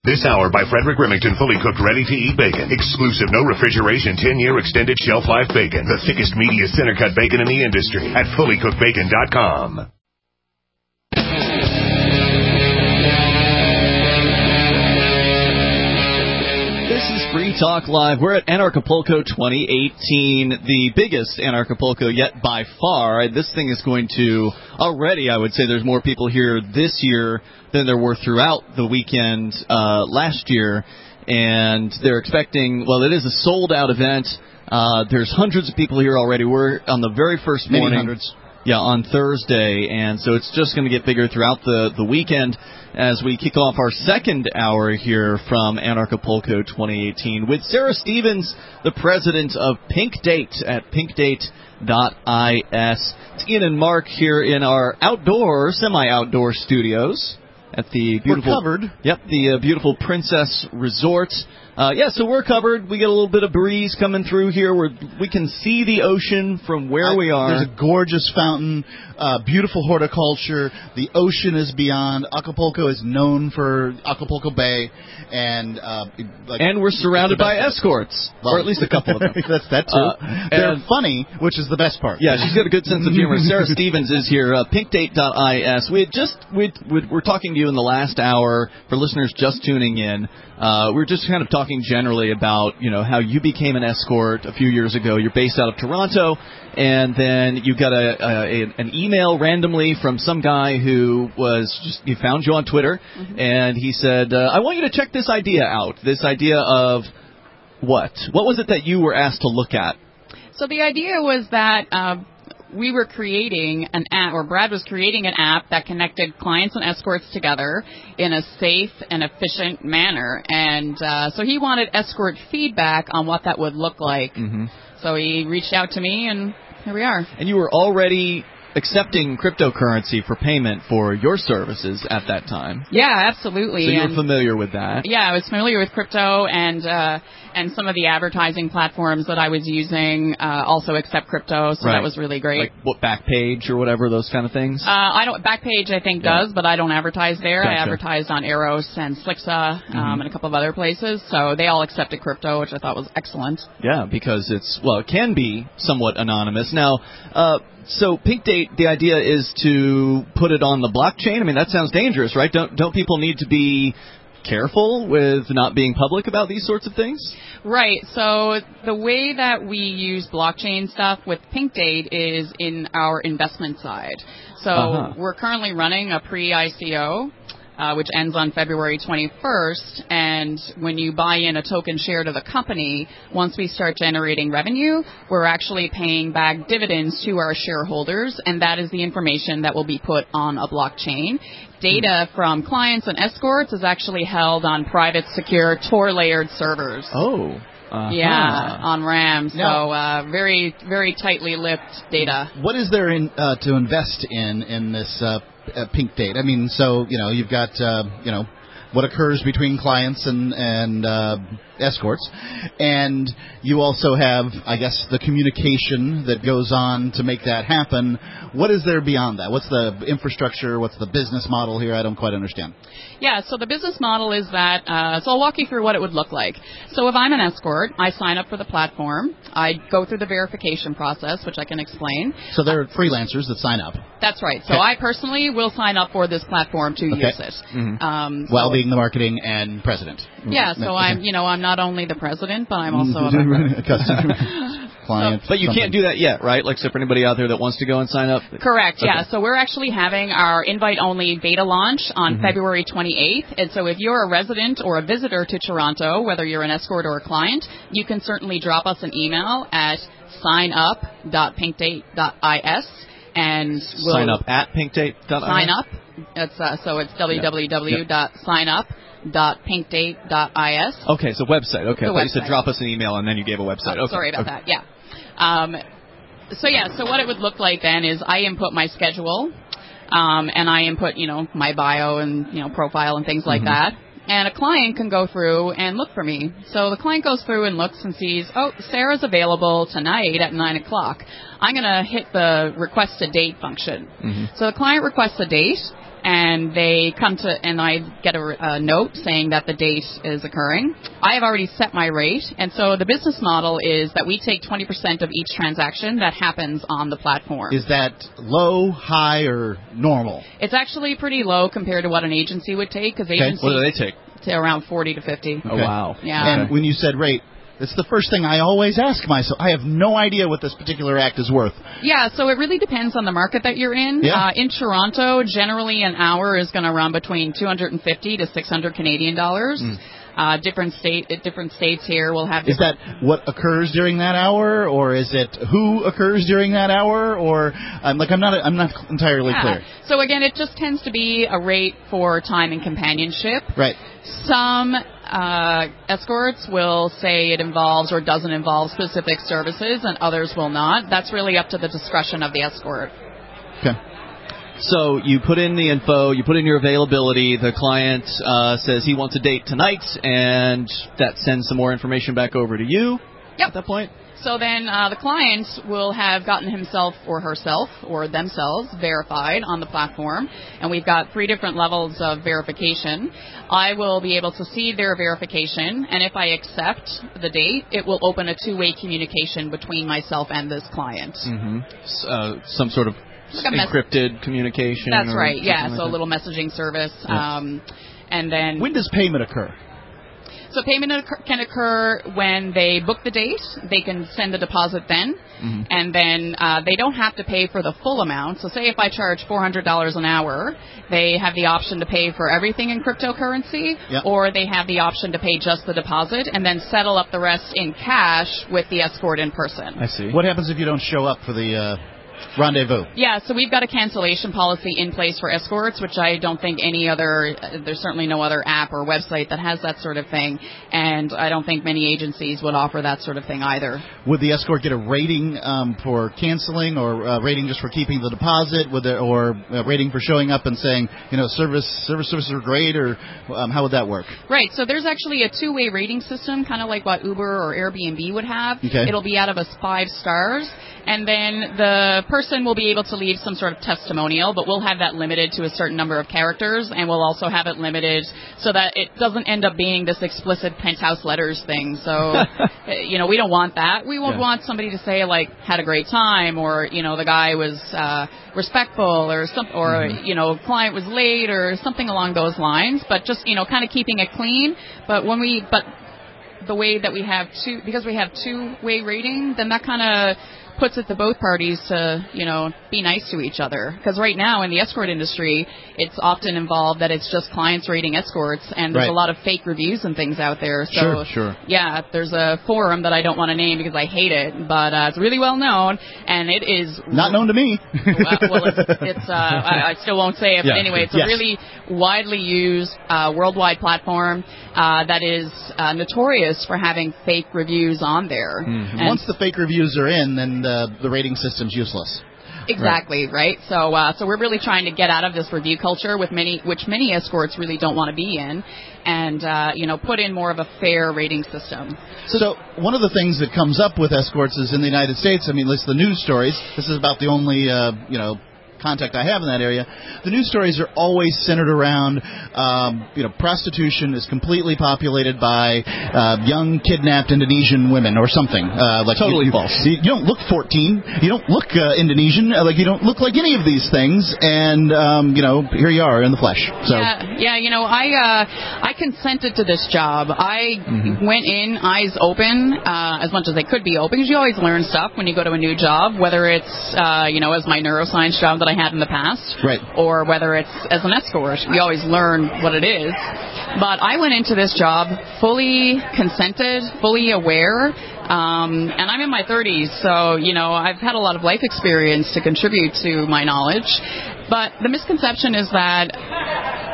This hour by Frederick Remington, fully cooked, ready-to-eat bacon. Exclusive, no refrigeration, 10-year extended shelf life bacon. The thickest, meatiest center-cut bacon in the industry at fullycookedbacon.com. This is Free Talk Live. We're at Anarchapulco 2018, the biggest Anarchapulco yet by far. This thing is going to, already I would say there's more people here this year than there were throughout the weekend last year. And they're expecting, well, it is a sold-out event. There's hundreds of people here already. We're on the very first morning. Maybe hundreds. Yeah, on Thursday, and so it's just going to get bigger throughout the weekend as we kick off our second hour here from Anarchapulco 2018 with Sarah Stevens, the president of Pink Date at pinkdate.is. It's Ian and Mark here in our semi-outdoor studios at the beautiful... We're covered. Yep, the beautiful Princess Resort. So we're covered. We get a little bit of breeze coming through here. We can see the ocean from where we are. There's a gorgeous fountain, beautiful horticulture. The ocean is beyond. Acapulco is known for Acapulco Bay, and we're surrounded by escorts, or at least a couple of them. That's that too. They're funny, which is the best part. Yeah, she's got a good sense of humor. Sarah Stevens is here. Pinkdate.is. We're talking to you in the last hour for listeners just tuning in. We're just kind of talking generally about, how you became an escort a few years ago. You're based out of Toronto, and then you got an email randomly from some guy who he found you on Twitter, and he said, I want you to check this idea out. This idea of what? What was it that you were asked to look at? So the idea was that we were creating an app, or Brad was creating an app that connected clients and escorts together in a safe and efficient manner. And so he wanted escort feedback on what that would look like. Mm-hmm. So he reached out to me, and here we are. And you were already accepting cryptocurrency for payment for your services at that time. Yeah, absolutely. So you were familiar with that. Yeah, I was familiar with crypto, and some of the advertising platforms that I was using also accept crypto, so that was really great. Like what, Backpage or whatever, those kind of things? Backpage I think does, but I don't advertise there. Gotcha. I advertised on Eros and Slixa and a couple of other places, so they all accepted crypto, which I thought was excellent. Yeah, because it can be somewhat anonymous. Now, so Pink Date, the idea is to put it on the blockchain. I mean, that sounds dangerous, right? Don't people need to be careful with not being public about these sorts of things? Right. So the way that we use blockchain stuff with Pink Date is in our investment side. So we're currently running a pre-ICO, which ends on February 21st. And when you buy in a token share to the company, once we start generating revenue, we're actually paying back dividends to our shareholders, and that is the information that will be put on a blockchain. Data from clients and escorts is actually held on private, secure, Tor-layered servers. Oh. Yeah, on RAM. So very, very tightly lipped data. What is there to invest in this Pink Date? I mean, so you've got what occurs between clients and escorts, and you also have, I guess, the communication that goes on to make that happen. What is there beyond that? What's the infrastructure? What's the business model here? I don't quite understand. Yeah, so the business model is that, so I'll walk you through what it would look like. So if I'm an escort, I sign up for the platform. I go through the verification process, which I can explain. So there are freelancers that sign up. That's right. So I personally will sign up for this platform to use it. Mm-hmm. While being the marketing and president. Yeah, so I'm not only the president, but I'm also a client. But you can't do that yet, right? Like, so for anybody out there that wants to go and sign up? Correct, yeah. So we're actually having our invite-only beta launch on February 28th. And so if you're a resident or a visitor to Toronto, whether you're an escort or a client, you can certainly drop us an email at signup.pinkdate.is. And we'll sign up at pinkdate.is? Sign up. It's www.signup.pinkdate.is. Okay, so website. Okay, I thought you said drop us an email and then you gave a website. Oh, okay. Sorry about that, yeah. So what it would look like then is I input my schedule, and I input, my bio and, profile and things like that. And a client can go through and look for me. So the client goes through and looks and sees, Sarah's available tonight at 9 o'clock. I'm going to hit the request a date function. So the client requests a date, and they come to, and I get a note saying that the date is occurring. I have already set my rate, and so the business model is that we take 20% of each transaction that happens on the platform. Is that low, high, or normal? It's actually pretty low compared to what an agency would take, because agencies... What do they take? To around 40 to 50. Okay. Oh, wow. Yeah. And when you said rate, it's the first thing I always ask myself. I have no idea what this particular act is worth. Yeah, so it really depends on the market that you're in. Yeah. In Toronto, generally an hour is going to run between 250 to 600 Canadian dollars. Different states here will have. Is that what occurs during that hour, or is it who occurs during that hour, or I'm not entirely clear. So again, it just tends to be a rate for time and companionship. Right. Some escorts will say it involves or doesn't involve specific services, and others will not. That's really up to the discretion of the escort. Okay. So you put in the info, you put in your availability, the client says he wants a date tonight, and that sends some more information back over to you at that point? So then the client will have gotten himself or herself or themselves verified on the platform, and we've got 3 different levels of verification. I will be able to see their verification, and if I accept the date, it will open a 2-way communication between myself and this client. Mm-hmm. Some sort of encrypted communication. That's right, yeah. So like a little messaging service. And then... When does payment occur? So payment can occur when they book the date. They can send the deposit then. Mm-hmm. And then they don't have to pay for the full amount. So say if I charge $400 an hour, they have the option to pay for everything in cryptocurrency, or they have the option to pay just the deposit and then settle up the rest in cash with the escort in person. I see. What happens if you don't show up for the... rendezvous? Yeah, so we've got a cancellation policy in place for escorts, which I don't think any other, there's certainly no other app or website that has that sort of thing, and I don't think many agencies would offer that sort of thing either. Would the escort get a rating for canceling, or a rating just for keeping the deposit, or a rating for showing up and saying, services are great, or how would that work? Right, so there's actually a 2-way rating system, kind of like what Uber or Airbnb would have. Okay. It'll be out of us 5 stars, and then the person will be able to leave some sort of testimonial, but we'll have that limited to a certain number of characters, and we'll also have it limited so that it doesn't end up being this explicit penthouse letters thing. So, we don't want that. We would want somebody to say, like, had a great time, or, the guy was respectful, or client was late, or something along those lines, but just, kind of keeping it clean. But the way that we have because we have 2-way rating, then that kind of puts it to both parties to, be nice to each other. Because right now in the escort industry, it's often involved that it's just clients rating escorts, and there's a lot of fake reviews and things out there. So, sure. Yeah, there's a forum that I don't want to name because I hate it, but it's really well known, and it is... Not known to me. I still won't say it, but anyway, it's a really widely used worldwide platform that is notorious for having fake reviews on there. Mm-hmm. Once the fake reviews are in, then the rating system's useless. Exactly, right? So we're really trying to get out of this review culture which many escorts really don't want to be in, and put in more of a fair rating system. So one of the things that comes up with escorts is in the United States, at least the news stories, this is about the only contact I have in that area, the news stories are always centered around, prostitution is completely populated by young kidnapped Indonesian women or something. Totally false. You don't look 14. You don't look Indonesian. You don't look like any of these things. And, here you are in the flesh. So. Yeah, I consented to this job. I went in eyes open, as much as they could be open, because you always learn stuff when you go to a new job, whether it's, as my neuroscience job that I had in the past, right, or whether it's as an escort. We always learn what it is. But I went into this job fully consented, fully aware, and I'm in my 30s, so, I've had a lot of life experience to contribute to my knowledge. But the misconception is that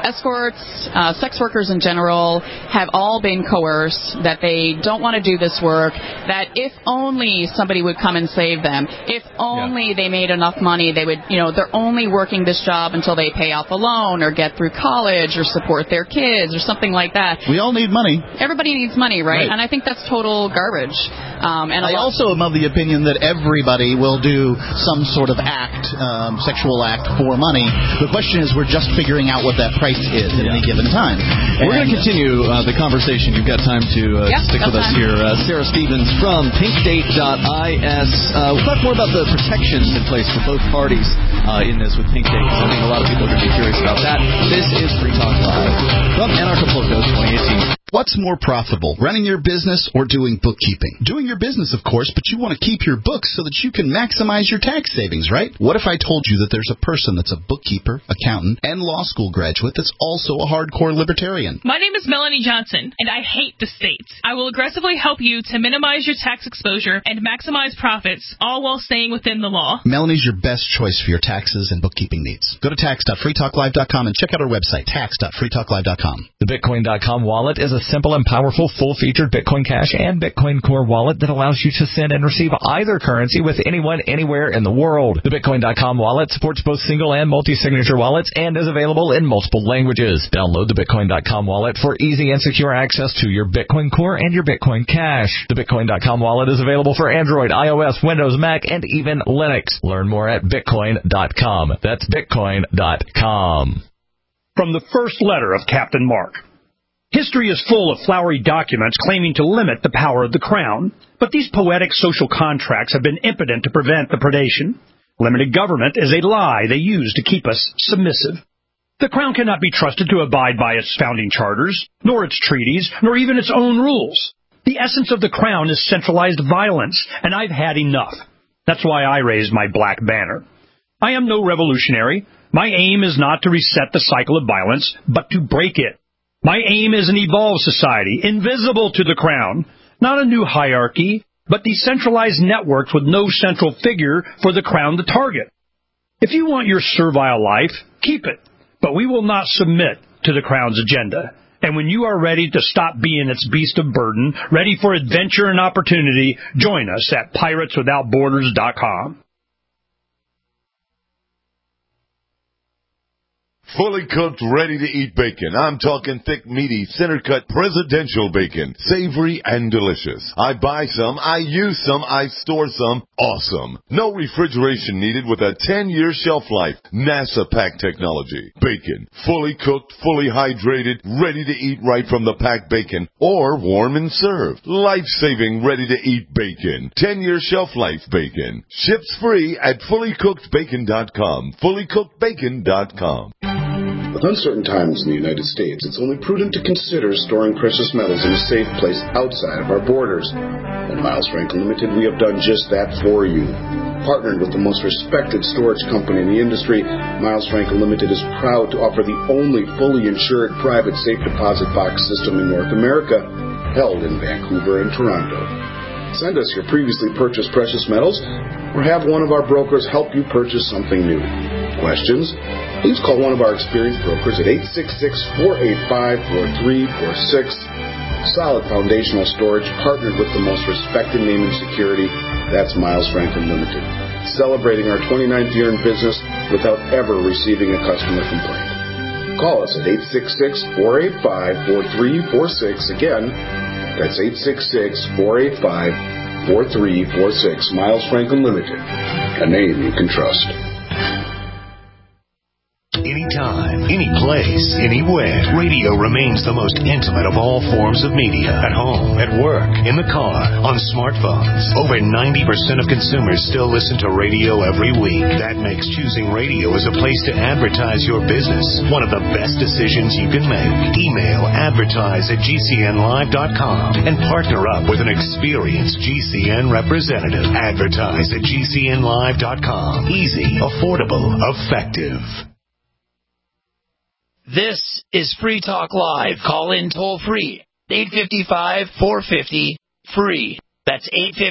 escorts, sex workers in general, have all been coerced, that they don't want to do this work, that if only somebody would come and save them, if only they made enough money, they would, they're only working this job until they pay off a loan or get through college or support their kids or something like that. We all need money. Everybody needs money, right? And I think that's total garbage. And I also am of the opinion that everybody will do some sort of act, sexual act for money. The question is, we're just figuring out what that price is at any given time. We're going to continue the conversation. You've got time to stick with us here. Sarah Stevens from pinkdate.is. We'll talk more about the protections in place for both parties in this with Pink Date, because I think a lot of people are going to be curious about that. This is Free Talk Live from Anarchapulco 2018. What's more profitable, running your business or doing bookkeeping? Doing your business, of course, but you want to keep your books so that you can maximize your tax savings, right? What if I told you that there's a person that's a bookkeeper, accountant, and law school graduate that's also a hardcore libertarian? My name is Melanie Johnson, and I hate the states. I will aggressively help you to minimize your tax exposure and maximize profits, all while staying within the law. Melanie's your best choice for your taxes and bookkeeping needs. Go to tax.freetalklive.com and check out our website, tax.freetalklive.com. The Bitcoin.com wallet is a simple and powerful full-featured Bitcoin Cash and Bitcoin Core wallet that allows you to send and receive either currency with anyone, anywhere in the world. The Bitcoin.com wallet supports both single and multi-signature wallets and is available in multiple languages. Download the Bitcoin.com wallet for easy and secure access to your Bitcoin Core and your Bitcoin Cash. The Bitcoin.com wallet is available for Android, iOS, Windows, Mac, and even Linux. Learn more at Bitcoin.com. That's Bitcoin.com. From the first letter of Captain Mark. History is full of flowery documents claiming to limit the power of the crown, but these poetic social contracts have been impotent to prevent the predation. Limited government is a lie they use to keep us submissive. The crown cannot be trusted to abide by its founding charters, nor its treaties, nor even its own rules. The essence of the crown is centralized violence, and I've had enough. That's why I raised my black banner. I am no revolutionary. My aim is not to reset the cycle of violence, but to break it. My aim is an evolved society, invisible to the crown, not a new hierarchy, but decentralized networks with no central figure for the crown to target. If you want your servile life, keep it, but we will not submit to the crown's agenda. And when you are ready to stop being its beast of burden, ready for adventure and opportunity, join us at pirateswithoutborders.com. Fully cooked, ready-to-eat bacon. I'm talking thick, meaty, center-cut presidential bacon. Savory and delicious. I buy some, I use some, I store some. Awesome. No refrigeration needed with a 10-year shelf life. NASA-packed technology. Bacon. Fully cooked, fully hydrated, ready to eat right from the packed bacon. Or warm and served. Life-saving, ready-to-eat bacon. 10-year shelf life bacon. Ships free at fullycookedbacon.com. Fullycookedbacon.com. With uncertain times in the United States, it's only prudent to consider storing precious metals in a safe place outside of our borders. At Miles Franklin Limited, we have done just that for you. Partnered with the most respected storage company in the industry, Miles Franklin Limited is proud to offer the only fully insured private safe deposit box system in North America, held in Vancouver and Toronto. Send us your previously purchased precious metals, or have one of our brokers help you purchase something new. Questions? Please call one of our experienced brokers at 866-485-4346. Solid foundational storage, partnered with the most respected name in security. That's Miles Franklin Limited. Celebrating our 29th year in business without ever receiving a customer complaint. Call us at 866-485-4346. Again, that's 866-485-4346. Miles Franklin Limited, a name you can trust. Anytime, any place, anywhere. Radio remains the most intimate of all forms of media. At home, at work, in the car, on smartphones. Over 90% of consumers still listen to radio every week. That makes choosing radio as a place to advertise your business one of the best decisions you can make. Email advertise@gcnlive.com and partner up with an experienced GCN representative. Advertise@gcnlive.com. Easy, affordable, effective. This is Free Talk Live. Call in toll free. 855-450-FREE. That's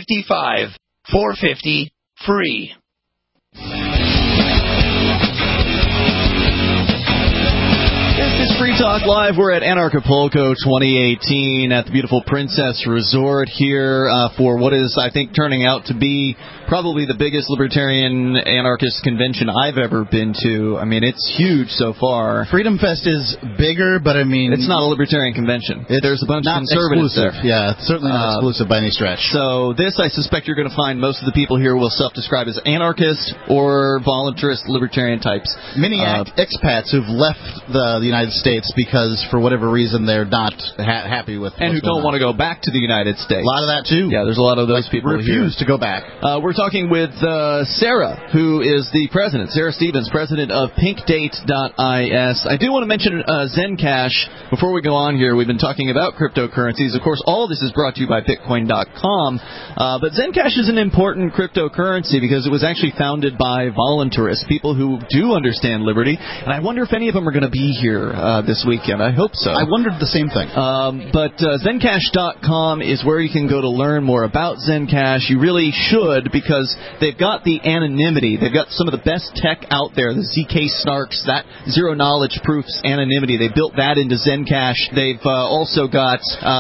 855-450-FREE. This is It's Free Talk Live. We're at Anarchapulco 2018 at the beautiful Princess Resort here for what is, I think, turning out to be probably the biggest libertarian anarchist convention I've ever been to. I mean, it's huge so far. Freedom Fest is bigger, but I mean... It's not a libertarian convention. There's a bunch of conservatives exclusive. there. Yeah, it's certainly not exclusive by any stretch. So this, I suspect you're going to find most of the people here will self-describe as anarchist or voluntarist libertarian types. Many expats who've left the United States because, for whatever reason, they're not happy with and who don't want to go back to the United States. A lot of that, too. Yeah, there's a lot of those people refuse to go back. We're talking with Sarah, who is the president, Sarah Stevens, president of pinkdate.is. I do want to mention Zencash. Before we go on here, we've been talking about cryptocurrencies. Of course, all of this is brought to you by Bitcoin.com. But Zencash is an important cryptocurrency because it was actually founded by voluntarists, people who do understand liberty. And I wonder if any of them are going to be here this weekend. I hope so. I wondered the same thing. But Zencash.com is where you can go to learn more about Zencash. You really should, because they've got the anonymity. They've got some of the best tech out there, the ZK Snarks, that zero-knowledge proofs anonymity. They built that into Zencash. They've also got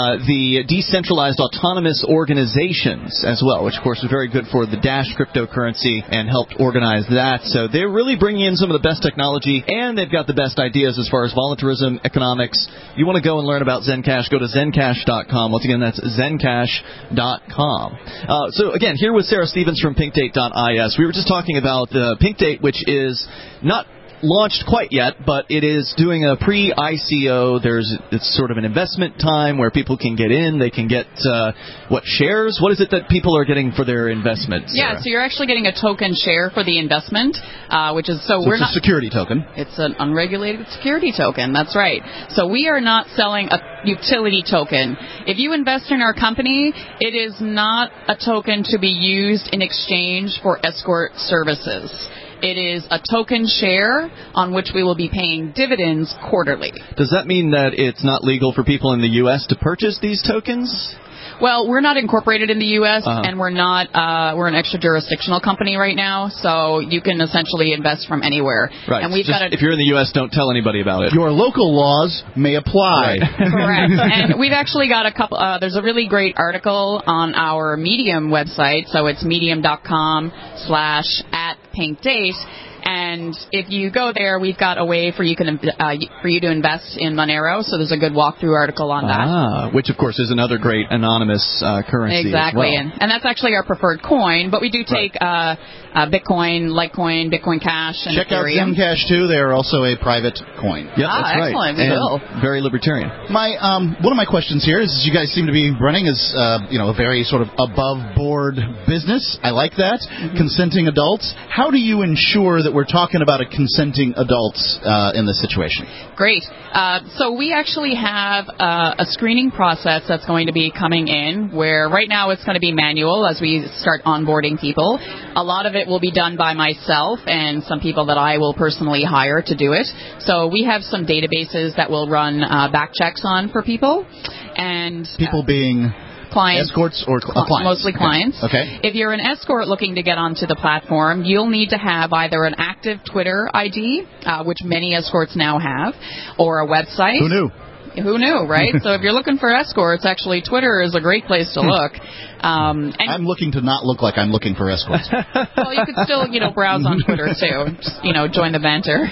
the decentralized autonomous organizations as well, which, of course, is very good for the Dash cryptocurrency and helped organize that. So they're really bringing in some of the best technology, and they've got the best ideas as far as voluntarism, economics. You want to go and learn about Zencash, go to Zencash.com. Once again, that's Zencash.com. So, again, here with Sarah Stevens from pinkdate.is. We were just talking about Pink Date, which is not launched quite yet, but it is doing a pre-ICO. It's sort of an investment time where people can get in. They can get shares? What is it that people are getting for their investments? Yeah, so you're actually getting a token share for the investment, which is we're not a security token. It's an unregulated security token. That's right. So we are not selling a utility token. If you invest in our company, it is not a token to be used in exchange for escort services. It is a token share on which we will be paying dividends quarterly. Does that mean that it's not legal for people in the U.S. to purchase these tokens? Well, we're not incorporated in the U.S., and we're an extra-jurisdictional company right now, so you can essentially invest from anywhere. Right. And we've if you're in the U.S., don't tell anybody about it. Your local laws may apply. Right. Correct. And we've actually got a couple, there's a really great article on our Medium website, so it's medium.com/@pinkdate. And if you go there, we've got a way for you to invest in Monero. So there's a good walkthrough article on that. Which, of course, is another great anonymous currency. Exactly. As well. And that's actually our preferred coin. But we do take Bitcoin, Litecoin, Bitcoin Cash, and Check Ethereum. out Zencash, too. They are also a private coin. Yep, that's right. Excellent. We will. Very libertarian. One of my questions here is you guys seem to be running as a very sort of above-board business. I like that. Mm-hmm. Consenting adults. How do you ensure that we're talking about a consenting adults in this situation? Great. So we actually have a screening process that's going to be coming in where right now it's going to be manual as we start onboarding people. A lot of it will be done by myself and some people that I will personally hire to do it. So we have some databases that will run back checks on for people. And people being... clients. Escorts or clients? Mostly clients. Okay. If you're an escort looking to get onto the platform, you'll need to have either an active Twitter ID, which many escorts now have, or a website. Who knew? Who knew, right? So if you're looking for escorts, actually Twitter is a great place to look. And I'm looking to not look like I'm looking for escorts. Well, you could still, browse on Twitter too. Just, join the banter.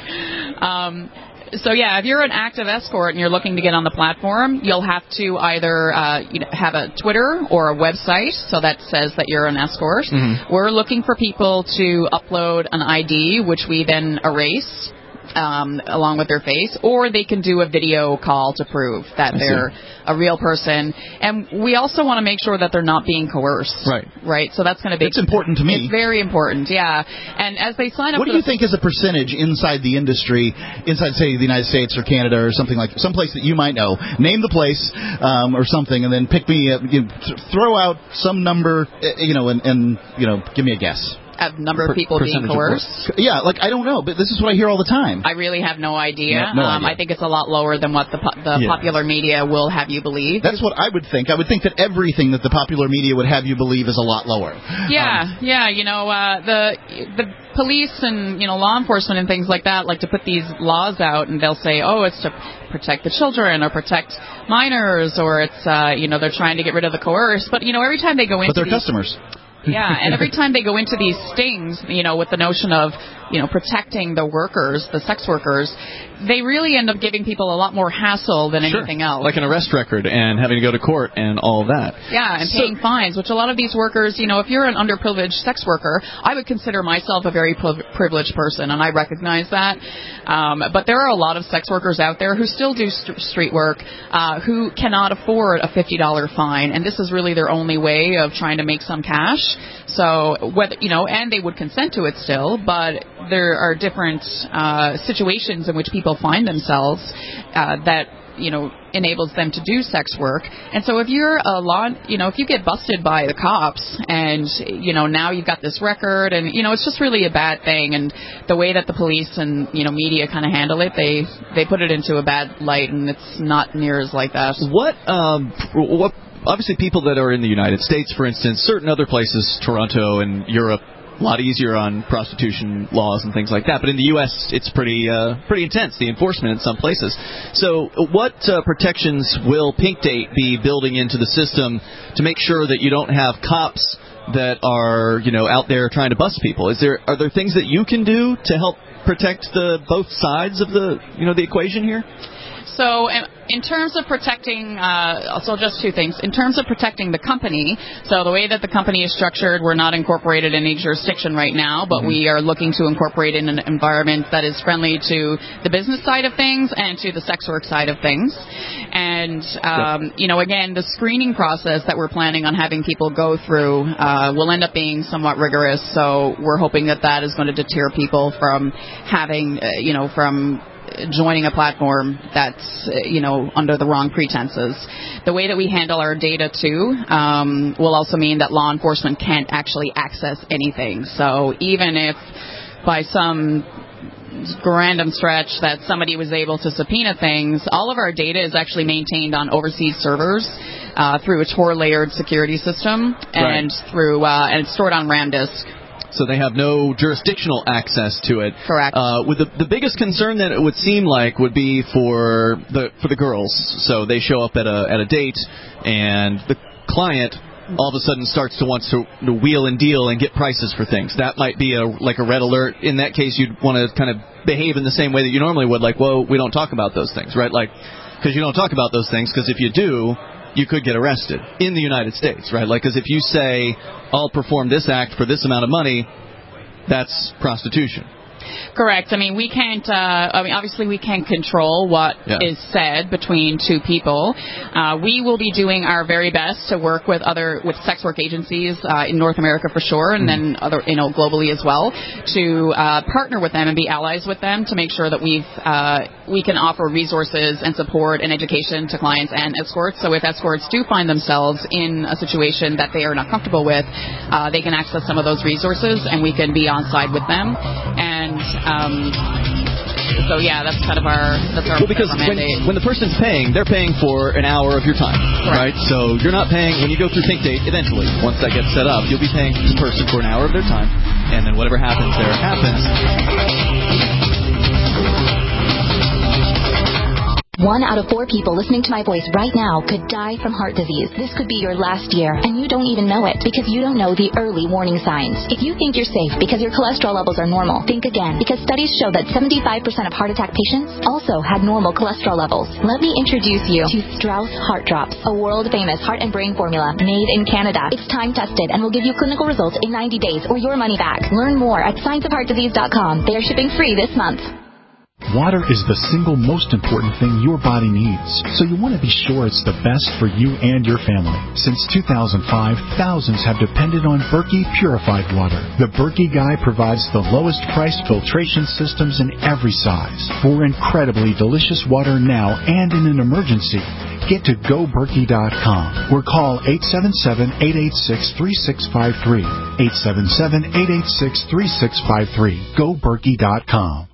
So, yeah, if you're an active escort and you're looking to get on the platform, you'll have to either have a Twitter or a website, so that says that you're an escort. Mm-hmm. We're looking for people to upload an ID, which we then erase along with their face, or they can do a video call to prove that they're a real person. And we also want to make sure that they're not being coerced. Right. So that's going to be... It's important to me. It's very important, yeah. And as they sign up... What do you think is a percentage inside the industry, inside, say, the United States or Canada or something like... someplace that you might know. Name the place or something, and then pick me... throw out some number, and give me a guess. number of people being coerced? Yeah, like I don't know, but this is what I hear all the time. I really have no idea. No idea. I think it's a lot lower than what the popular media will have you believe. That's what I would think. I would think that everything that the popular media would have you believe is a lot lower. Yeah, the police and law enforcement and things like that like to put these laws out, and they'll say, oh, it's to protect the children or protect minors, or it's they're trying to get rid of the coerce. But every time they go into they're customers. Yeah, and every time they go into these stings, with the notion of, protecting the workers, the sex workers, they really end up giving people a lot more hassle than anything else. Like an arrest record and having to go to court and all of that. Yeah, and paying fines, which a lot of these workers, if you're an underprivileged sex worker, I would consider myself a very privileged person, and I recognize that. But there are a lot of sex workers out there who still do street work, who cannot afford a $50 fine, and this is really their only way of trying to make some cash. So whether and they would consent to it still, but there are different situations in which people find themselves that enables them to do sex work. And so if you're if you get busted by the cops and now you've got this record, and it's just really a bad thing. And the way that the police and media kind of handle it, they put it into a bad light, and it's not near as like that. What obviously people that are in the United States, for instance, certain other places, Toronto and Europe, a lot easier on prostitution laws and things like that. But in the U.S., it's pretty intense, the enforcement in some places. So what protections will Pink Date be building into the system to make sure that you don't have cops that are, out there trying to bust people? Are there things that you can do to help protect both sides of the equation here? So in terms of protecting, just two things. In terms of protecting the company, so the way that the company is structured, we're not incorporated in any jurisdiction right now, but we are looking to incorporate in an environment that is friendly to the business side of things and to the sex work side of things. And, again, the screening process that we're planning on having people go through will end up being somewhat rigorous, so we're hoping that is going to deter people from having, from joining a platform that's, under the wrong pretenses. The way that we handle our data, too, will also mean that law enforcement can't actually access anything. So even if by some random stretch that somebody was able to subpoena things, all of our data is actually maintained on overseas servers through a Tor-layered security system and through and it's stored on RAM disk. So they have no jurisdictional access to it. Correct. With the biggest concern that it would seem like would be for the girls. So they show up at a date, and the client all of a sudden starts to want to wheel and deal and get prices for things. That might be like a red alert. In that case, you'd want to kind of behave in the same way that you normally would, like, well, we don't talk about those things, right? Like, because you don't talk about those things, because if you do, you could get arrested in the United States, right? Like, because if you say, I'll perform this act for this amount of money, that's prostitution. Correct. I mean, we can't. Obviously, we can't control what is said between two people. We will be doing our very best to work with sex work agencies in North America for sure, and then globally as well, to partner with them and be allies with them to make sure that we can offer resources and support and education to clients and escorts. So if escorts do find themselves in a situation that they are not comfortable with, they can access some of those resources, and we can be on side with them. And so that's kind of our because when the person's paying, they're paying for an hour of your time, right? So you're not paying when you go through Pink Date. Eventually, once that gets set up, you'll be paying the person for an hour of their time, and then whatever happens there happens. 1 out of 4 people listening to my voice right now could die from heart disease. This could be your last year, and you don't even know it because you don't know the early warning signs. If you think you're safe because your cholesterol levels are normal, think again, because studies show that 75% of heart attack patients also had normal cholesterol levels. Let me introduce you to Strauss Heart Drops, a world-famous heart and brain formula made in Canada. It's time-tested and will give you clinical results in 90 days or your money back. Learn more at scienceofheartdisease.com. They are shipping free this month. Water is the single most important thing your body needs, so you want to be sure it's the best for you and your family. Since 2005, thousands have depended on Berkey purified water. The Berkey Guy provides the lowest priced filtration systems in every size. For incredibly delicious water now and in an emergency, get to GoBerkey.com or call 877-886-3653. 877-886-3653. GoBerkey.com.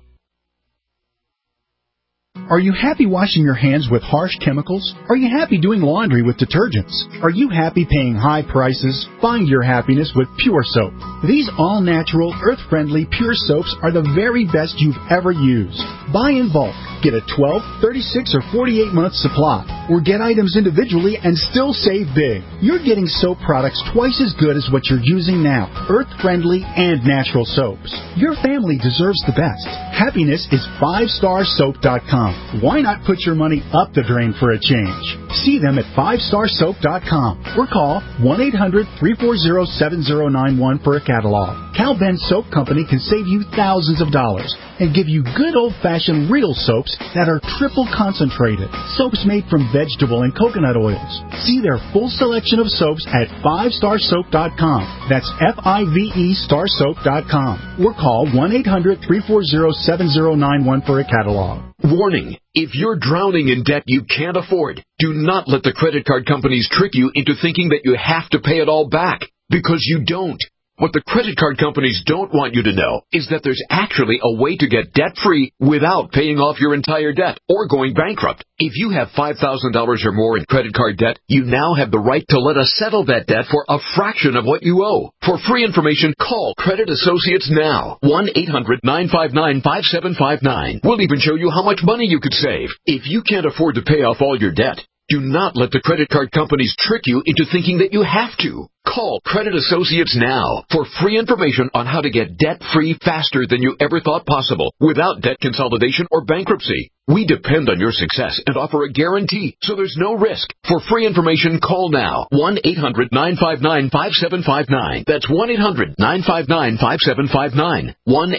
Are you happy washing your hands with harsh chemicals? Are you happy doing laundry with detergents? Are you happy paying high prices? Find your happiness with Pure Soap. These all-natural, earth-friendly Pure Soaps are the very best you've ever used. Buy in bulk. Get a 12, 36, or 48-month supply. Or get items individually and still save big. You're getting soap products twice as good as what you're using now. Earth-friendly and natural soaps. Your family deserves the best. Happiness is 5starsoap.com. Why not put your money up the drain for a change? See them at 5starsoap.com or call 1-800-340-7091 for a catalog. Cal Ben Soap Company can save you thousands of dollars and give you good old-fashioned real soaps that are triple concentrated. Soaps made from vegetable and coconut oils. See their full selection of soaps at 5starsoap.com. That's F-I-V-E starsoap.com. Or call 1-800-340-7091 for a catalog. Warning, if you're drowning in debt you can't afford, do not let the credit card companies trick you into thinking that you have to pay it all back, because you don't. What the credit card companies don't want you to know is that there's actually a way to get debt-free without paying off your entire debt or going bankrupt. If you have $5,000 or more in credit card debt, you now have the right to let us settle that debt for a fraction of what you owe. For free information, call Credit Associates now. 1-800-959-5759. We'll even show you how much money you could save. If you can't afford to pay off all your debt, do not let the credit card companies trick you into thinking that you have to. Call Credit Associates now for free information on how to get debt-free faster than you ever thought possible without debt consolidation or bankruptcy. We depend on your success and offer a guarantee, so there's no risk. For free information, call now. 1-800-959-5759. That's 1-800-959-5759.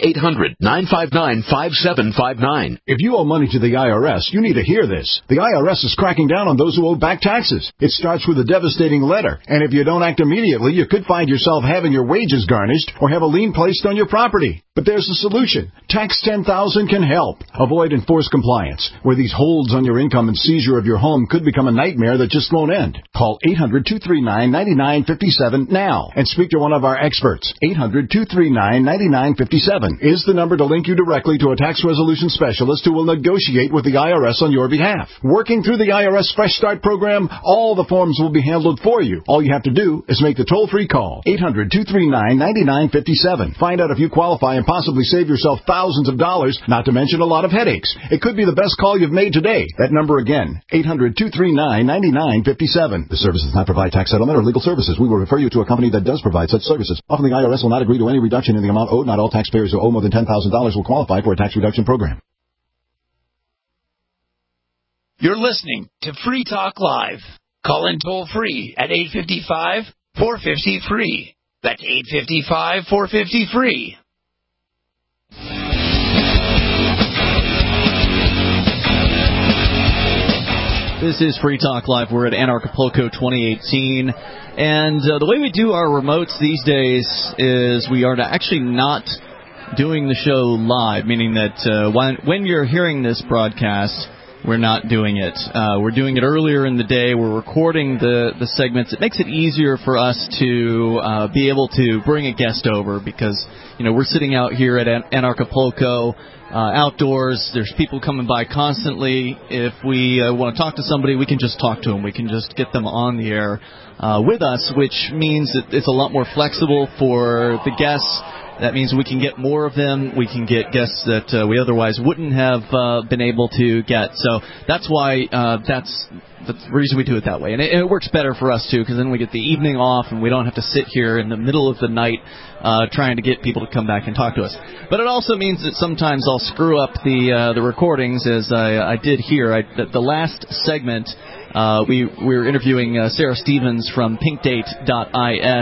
1-800-959-5759. If you owe money to the IRS, you need to hear this. The IRS is cracking down on those who owe back taxes. It starts with a devastating letter, and if you don't act immediately, you could find yourself having your wages garnished or have a lien placed on your property. But there's a solution. Tax 10,000 can help. Avoid enforced compliance, where these holds on your income and seizure of your home could become a nightmare that just won't end. Call 800-239-9957 now and speak to one of our experts. 800-239-9957 is the number to link you directly to a tax resolution specialist who will negotiate with the IRS on your behalf. Working through the IRS Fresh Start program, all the forms will be handled for you. All you have to do is make the toll-free call. 800-239-9957. Find out if you qualify and possibly save yourself thousands of dollars, not to mention a lot of headaches. It could be the best call you've made today. That number again, 800-239-9957. This service does not provide tax settlement or legal services. We will refer you to a company that does provide such services. Often the IRS will not agree to any reduction in the amount owed. Not all taxpayers who owe more than $10,000 will qualify for a tax reduction program. You're listening to Free Talk Live. Call in toll-free at 855-450-FREE. That's 855-450-FREE. This is Free Talk Live. We're at Anarchapulco 2018. And the way we do our remotes these days is we are actually not doing the show live, meaning that when you're hearing this broadcast, we're not doing it. We're doing it earlier in the day. We're recording the segments. It makes it easier for us to be able to bring a guest over because, we're sitting out here at Anarchapulco outdoors. There's people coming by constantly. If we want to talk to somebody, we can just talk to them. We can just get them on the air with us, which means that it's a lot more flexible for the guests. That means we can get more of them. We can get guests that we otherwise wouldn't have been able to get. So that's why that's the reason we do it that way. And it works better for us, too, because then we get the evening off and we don't have to sit here in the middle of the night trying to get people to come back and talk to us. But it also means that sometimes I'll screw up the recordings, as I did here. The last segment, we were interviewing Sarah Stevens from pinkdate.is.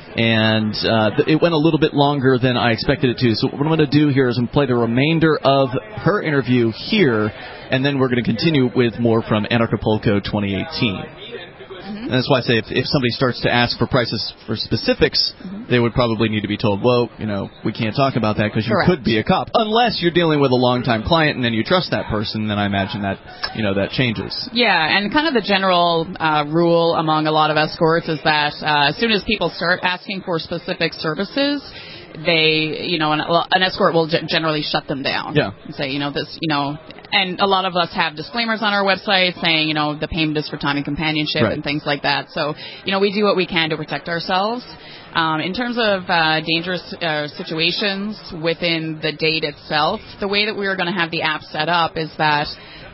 and it went a little bit longer than I expected it to. So what I'm going to do here is I'm going to play the remainder of her interview here, and then we're going to continue with more from Anarchapulco 2018. And that's why I say if somebody starts to ask for prices for specifics, they would probably need to be told, well, we can't talk about that because you could be a cop. Unless you're dealing with a longtime client and then you trust that person, then I imagine that, that changes. Yeah, and kind of the general rule among a lot of escorts is that as soon as people start asking for specific services, they, an escort will generally shut them down. Yeah. And say, and a lot of us have disclaimers on our website saying, the payment is for time and companionship and things like that. So, we do what we can to protect ourselves. In terms of dangerous situations within the date itself, the way that we are going to have the app set up is that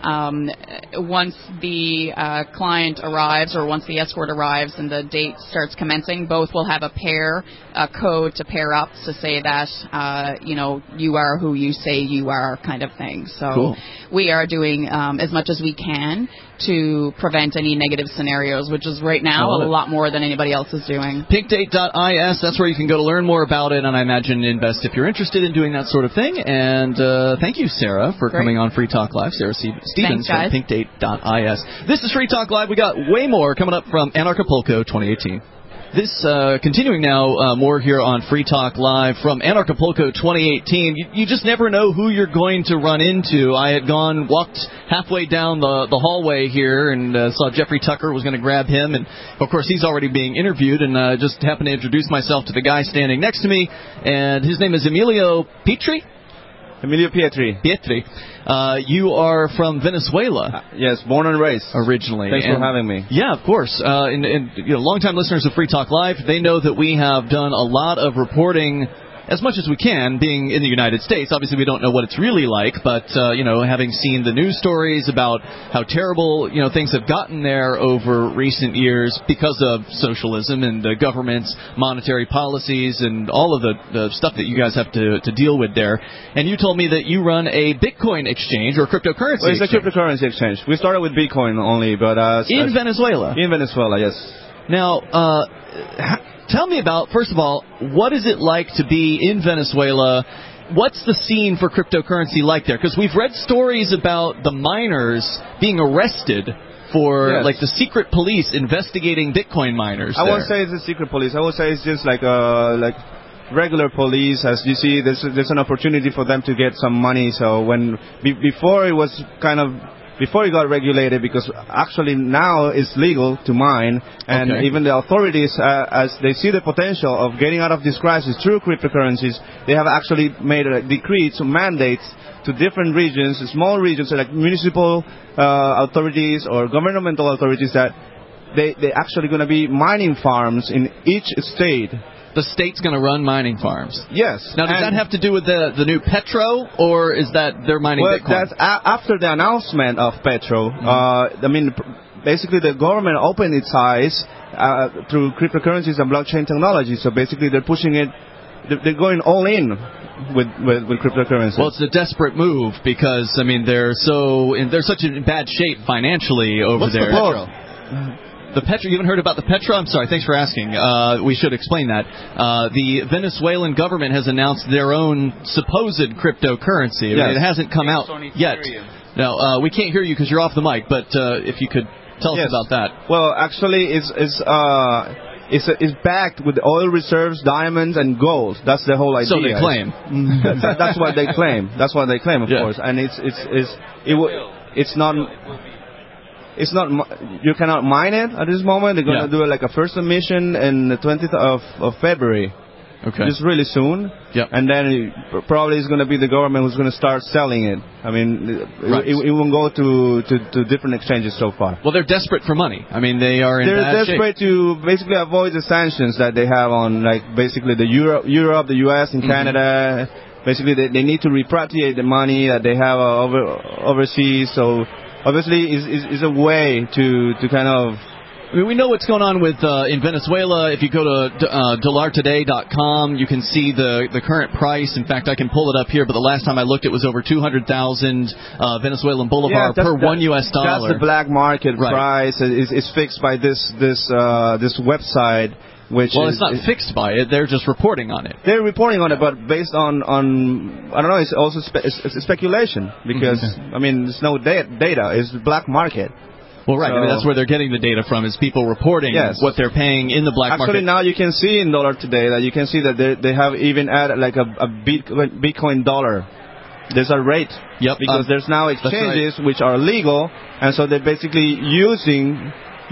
once the client arrives or once the escort arrives and the date starts commencing, both will have a code to pair up to say that, you are who you say you are kind of thing. So we are doing as much as we can to prevent any negative scenarios, which is right now a lot more than anybody else is doing. Pinkdate.is, that's where you can go to learn more about it, and I imagine invest if you're interested in doing that sort of thing. And thank you, Sarah, for coming on Free Talk Live. Sarah Stevens from Pinkdate.is. This is Free Talk Live. We got way more coming up from Anarchapulco 2018. This, continuing now, more here on Free Talk Live from Anarchapulco 2018. You just never know who you're going to run into. I had walked halfway down the hallway here and saw Jeffrey Tucker, was going to grab him. And, of course, he's already being interviewed. And just happened to introduce myself to the guy standing next to me. And his name is Emilio Pietri. Emilio Pietri. You are from Venezuela. Yes, born and raised. Originally. Thanks for having me. Yeah, of course. And longtime listeners of Free Talk Live, they know that we have done a lot of reporting as much as we can, being in the United States. Obviously, we don't know what it's really like, but, having seen the news stories about how terrible, things have gotten there over recent years because of socialism and the government's monetary policies and all of the stuff that you guys have to deal with there. And you told me that you run a Bitcoin exchange or cryptocurrency exchange. It's a cryptocurrency exchange. We started with Bitcoin only, but... in Venezuela? In Venezuela, yes. Now, tell me about, first of all, what is it like to be in Venezuela? What's the scene for cryptocurrency like there? Because we've read stories about the miners being arrested for, like, the secret police investigating Bitcoin miners. I won't say it's a secret police. I would say it's just like regular police. As you see, there's an opportunity for them to get some money. So before it got regulated, because actually now it's legal to mine, and even the authorities, as they see the potential of getting out of this crisis through cryptocurrencies, they have actually made a decree to mandate to different regions, small regions like municipal authorities or governmental authorities, that they actually going to be mining farms in each state. The state's going to run mining farms. Yes. Now, does that have to do with the new Petro, or is that they're mining Bitcoin? Well, that's after the announcement of Petro. Basically, the government opened its eyes through cryptocurrencies and blockchain technology. So basically, they're pushing it. They're going all in with cryptocurrencies. Well, it's a desperate move because they're such in bad shape financially over there. What's the Petro? The Petro, you haven't heard about the Petro? I'm sorry, thanks for asking. We should explain that. The Venezuelan government has announced their own supposed cryptocurrency. It hasn't come out yet. Now, we can't hear you because you're off the mic, but if you could tell us about that. Well, actually, it's backed with oil reserves, diamonds, and gold. That's the whole idea. So they claim. That's what they claim. That's what they claim, of course. And it's not... You cannot mine it at this moment. They're going to do it like a first submission in the 20th of February. Okay. Just really soon. Yep. And then probably it's going to be the government who's going to start selling it. It won't go to different exchanges so far. Well, they're desperate for money. They are in They're bad shape. desperate to basically avoid the sanctions that they have on, basically the Europe, the U.S., and Canada. Basically, they need to repatriate the money that they have overseas. So obviously, is a way to kind of... we know what's going on with in Venezuela. If you go to dollartoday.com, you can see the current price. In fact, I can pull it up here, but the last time I looked, it was over 200,000 Venezuelan bolivar per $1 US. That's the black market price. It's fixed by this website, it's not fixed by it. They're just reporting on it. They're reporting on it, but based on I don't know. It's also it's speculation because I mean, there's no data. It's the black market. Well, right. I mean, that's where they're getting the data from, is people reporting what they're paying in the black market. Actually, now you can see in Dollar Today that you can see that they have even added like a Bitcoin dollar. There's a rate. Yep. Because there's now exchanges which are legal, and so they're basically using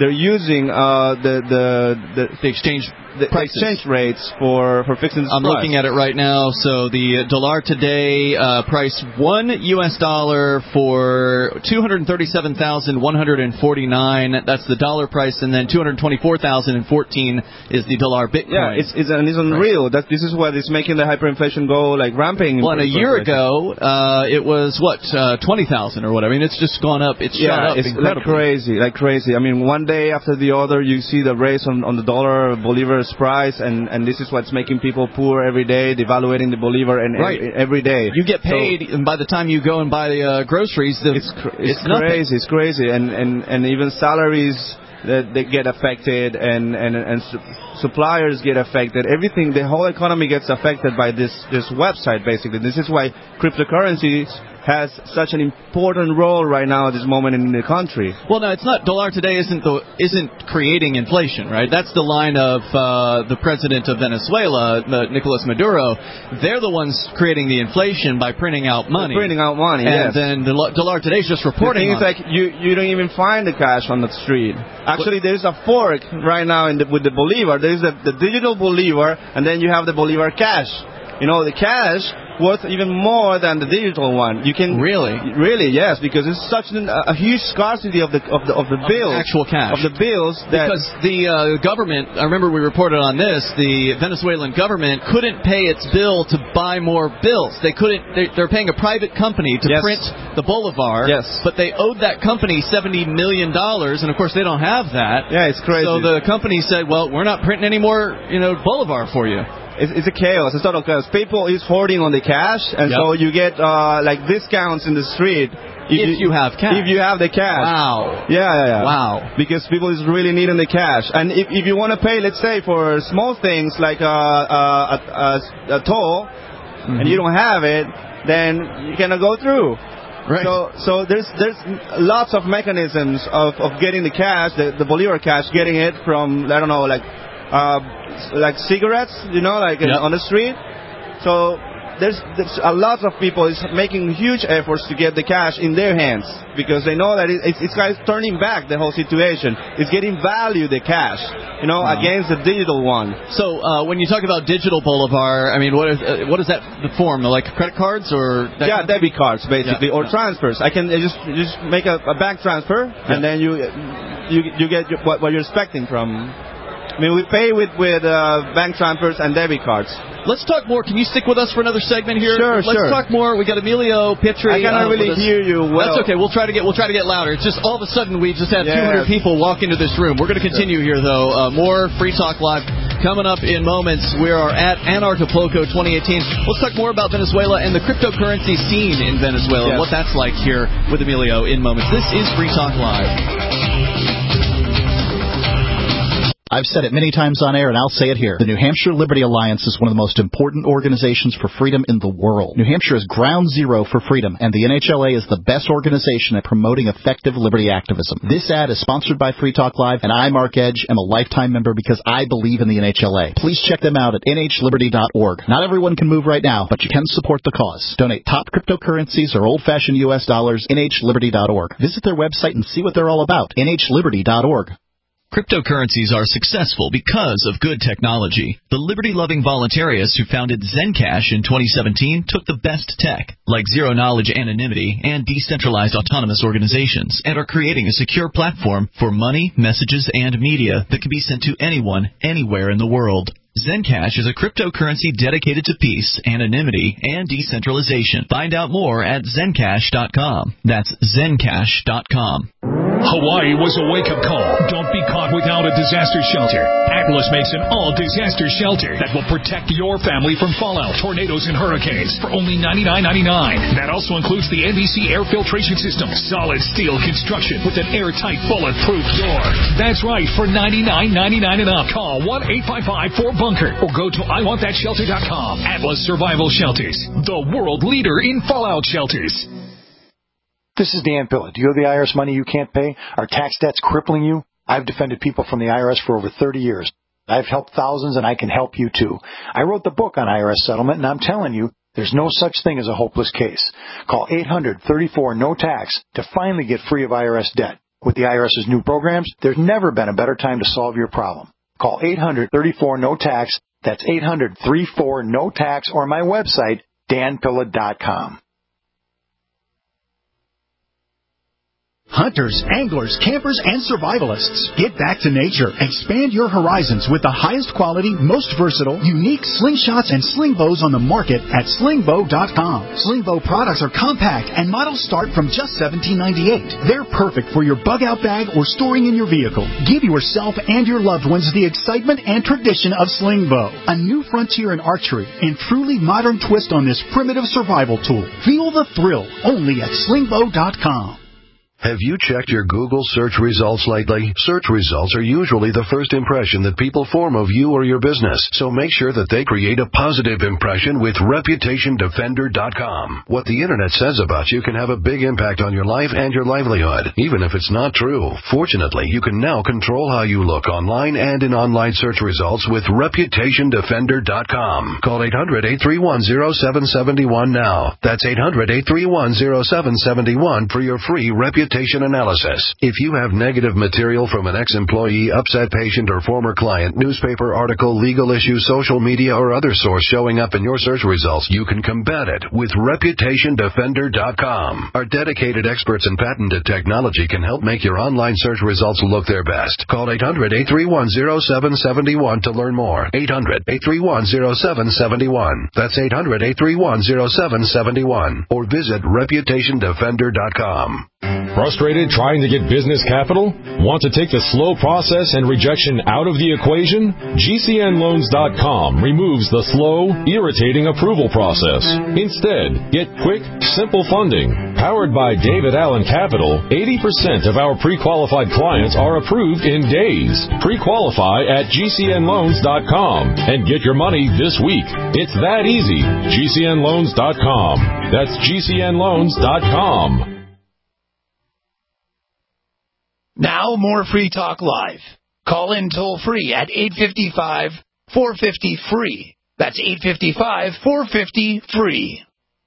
the exchange rates for fixing the I'm price. looking at it right now. So the Dollar Today price $1 for 237,149. That's the dollar price, and then 224,014 is the dollar Bitcoin. Yeah, it's unreal. That this is what is making the hyperinflation go like ramping. Well, a year ago, it was 20,000 or what? I mean, it's just gone up. It's shot up incredibly. like crazy. I mean, one day after the other, you see the race on the dollar Bolivar's price, and this is what's making people poor every day, devaluating the Bolivar every day. You get paid, and by the time you go and buy the groceries, it's crazy. It's crazy, and even salaries that they get affected, and suppliers get affected. Everything, the whole economy gets affected by this website. Basically, this is why cryptocurrencies has such an important role right now at this moment in the country. Well, no, it's not. Dollar Today isn't creating inflation, right? That's the line of the president of Venezuela, Nicolas Maduro. They're the ones creating the inflation by printing out money. And then Dollar Today's just reporting on it. The thing is, like, you don't even find the cash on the street. Actually, there's a fork right now with the Bolivar. There's the digital Bolivar, and then you have the Bolivar cash. You know, the cash worth even more than the digital one. You can really, yes, because it's such a huge scarcity of the bills, actual cash, of the bills. Because the government, I remember we reported on this, the Venezuelan government couldn't pay its bill to buy more bills. They couldn't. They're paying a private company to print the Bolivar. Yes. But they owed that company $70 million, and of course they don't have that. Yeah, it's crazy. So the company said, "Well, we're not printing any more, Bolivar for you." It's a chaos. It's total chaos. People is hoarding on the cash, and so you get like discounts in the street if you have cash. If you have the cash. Wow. Yeah. Wow. Because people is really needing the cash, and if you want to pay, let's say for small things like a toll, and you don't have it, then you cannot go through. Right. So there's lots of mechanisms of getting the cash, the Bolivar cash, getting it from, I don't know, like cigarettes, on the street. So there's a lot of people is making huge efforts to get the cash in their hands because they know that it's kind of turning back the whole situation. It's getting value, the cash, against the digital one. So when you talk about digital Bolivar, I mean, what is that the form? Like credit cards or debit cards basically, or transfers. I can just make a bank transfer and then you get what you're expecting from. I mean, we pay with bank transfers and debit cards. Let's talk more. Can you stick with us for another segment here? Sure. Let's talk more. We got Emilio Pietri. I cannot really hear you well. That's okay. We'll try to get louder. It's just all of a sudden we just had 200 people walk into this room. We're going to continue here though. More Free Talk Live coming up in moments. We are at Anarchapulco 2018. Let's talk more about Venezuela and the cryptocurrency scene in Venezuela and what that's like here with Emilio in moments. This is Free Talk Live. I've said it many times on air, and I'll say it here. The New Hampshire Liberty Alliance is one of the most important organizations for freedom in the world. New Hampshire is ground zero for freedom, and the NHLA is the best organization at promoting effective liberty activism. This ad is sponsored by Free Talk Live, and I, Mark Edge, am a lifetime member because I believe in the NHLA. Please check them out at nhliberty.org. Not everyone can move right now, but you can support the cause. Donate top cryptocurrencies or old-fashioned U.S. dollars, nhliberty.org. Visit their website and see what they're all about, nhliberty.org. Cryptocurrencies are successful because of good technology. The liberty-loving voluntarists who founded Zencash in 2017 took the best tech, like zero-knowledge anonymity and decentralized autonomous organizations, and are creating a secure platform for money, messages, and media that can be sent to anyone, anywhere in the world. Zencash is a cryptocurrency dedicated to peace, anonymity, and decentralization. Find out more at Zencash.com. That's Zencash.com. Hawaii was a wake-up call. Don't be caught without a disaster shelter. Atlas makes an all-disaster shelter that will protect your family from fallout, tornadoes, and hurricanes for only $99.99. That also includes the NBC air filtration system, solid steel construction with an airtight, bulletproof door. That's right, for $99.99 and up. Call 1-855-4BUNKER or go to IWantThatShelter.com. Atlas Survival Shelters, the world leader in fallout shelters. This is Dan Pilla. Do you owe the IRS money you can't pay? Are tax debts crippling you? I've defended people from the IRS for over 30 years. I've helped thousands, and I can help you, too. I wrote the book on IRS settlement, and I'm telling you, there's no such thing as a hopeless case. Call 800-34-NO-TAX to finally get free of IRS debt. With the IRS's new programs, there's never been a better time to solve your problem. Call 800-34-NO-TAX. That's 800-34-NO-TAX, or my website, danpilla.com. Hunters, anglers, campers, and survivalists. Get back to nature. Expand your horizons with the highest quality, most versatile, unique slingshots and sling bows on the market at slingbow.com. Slingbow products are compact and models start from just $17.98. They're perfect for your bug-out bag or storing in your vehicle. Give yourself and your loved ones the excitement and tradition of Slingbow, a new frontier in archery and truly modern twist on this primitive survival tool. Feel the thrill only at slingbow.com. Have you checked your Google search results lately? Search results are usually the first impression that people form of you or your business, so make sure that they create a positive impression with ReputationDefender.com. What the Internet says about you can have a big impact on your life and your livelihood, even if it's not true. Fortunately, you can now control how you look online and in online search results with ReputationDefender.com. Call 800-831-0771 now. That's 800-831-0771 for your free reputation analysis. If you have negative material from an ex-employee, upset patient, or former client, newspaper article, legal issue, social media, or other source showing up in your search results, you can combat it with ReputationDefender.com. Our dedicated experts in patented technology can help make your online search results look their best. Call 800-831-0771 to learn more. 800-831-0771. That's 800-831-0771. Or visit ReputationDefender.com. Frustrated trying to get business capital? Want to take the slow process and rejection out of the equation? GCNLoans.com removes the slow, irritating approval process. Instead, get quick, simple funding. Powered by David Allen Capital, 80% of our pre-qualified clients are approved in days. Pre-qualify at GCNLoans.com and get your money this week. It's that easy. GCNLoans.com. That's GCNLoans.com. Now, more Free Talk Live. Call in toll-free at 855-450-FREE. That's 855-450-FREE.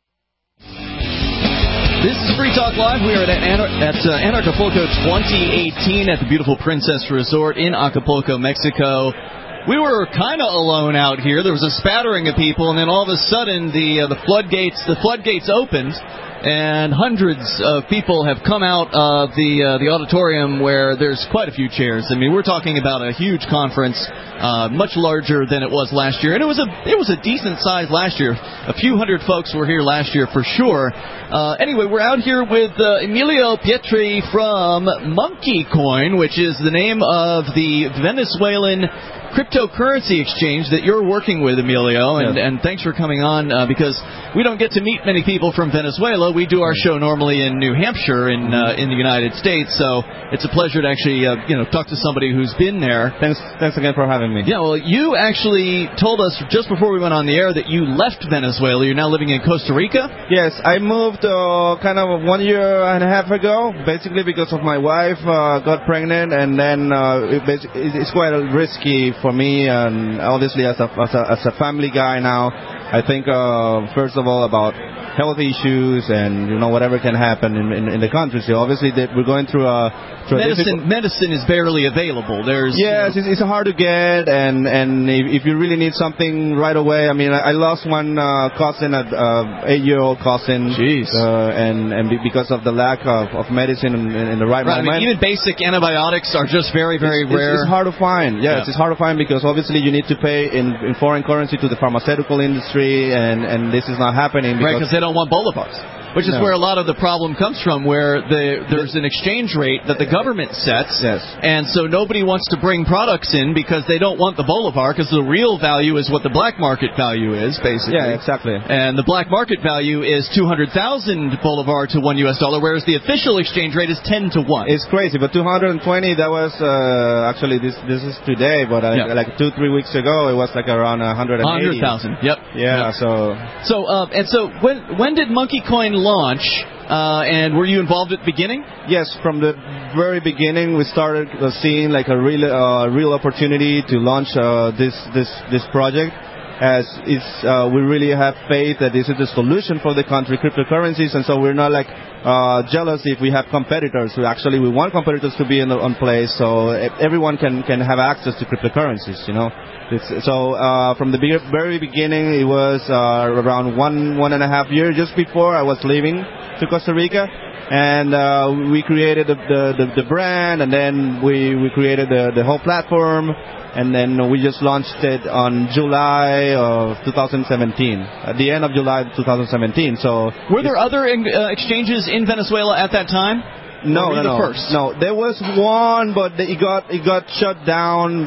This is Free Talk Live. We are at Anarchapulco 2018 at the beautiful Princess Resort in Acapulco, Mexico. We were kind of alone out here. There was a spattering of people, and then all of a sudden the floodgates opened. And hundreds of people have come out of the auditorium where there's quite a few chairs. I mean, we're talking about a huge conference, much larger than it was last year. And it was a decent size last year. A few hundred folks were here last year for sure. Anyway, we're out here with Emilio Pietri from Monkey Coin, which is the name of the Venezuelan cryptocurrency exchange that you're working with, Emilio, and thanks for coming on because we don't get to meet many people from Venezuela. We do our show normally in New Hampshire in the United States, so it's a pleasure to actually talk to somebody who's been there. Thanks again for having me. Yeah, well, you actually told us just before we went on the air that you left Venezuela. You're now living in Costa Rica? Yes, I moved kind of 1 year and a half ago, basically because of my wife got pregnant, and then it's quite risky for me, and obviously as a family guy now, I think first of all about health issues and whatever can happen in the country. So obviously we're going through medicine is barely available. It's hard to get, and if you really need something right away, I mean I lost one cousin, an 8-year-old cousin. Jeez. And because of the lack of medicine in the right moment. I mean, even basic antibiotics are just very, very rare. It's hard to find. Yes, it's hard to find because obviously you need to pay in foreign currency to the pharmaceutical industry, and this is not happening because they don't want bolivars. Which is where a lot of the problem comes from, where there's an exchange rate that the government sets, and so nobody wants to bring products in because they don't want the bolivar, because the real value is what the black market value is, basically. Yeah, exactly. And the black market value is 200,000 bolivar to $1, whereas the official exchange rate is 10 to 1. It's crazy, but 220, that was actually this is today, but like 2-3 weeks ago, it was like around 180. 100,000. Yep. Yeah. Yep. So when did Monkey Coin launch? And were you involved at the beginning? Yes, from the very beginning, we started seeing like a real opportunity to launch this project. As we really have faith that this is the solution for the country, cryptocurrencies, and so we're not like jealous if we have competitors. We want competitors to be on place, so everyone can have access to cryptocurrencies. From the very beginning, it was around 1.5 years just before I was leaving to Costa Rica, and we created the brand, and then we created the whole platform. And then we just launched it on July of 2017, at the end of July 2017. So, were there other exchanges in Venezuela at that time? No. First? No, there was one, but it got shut down.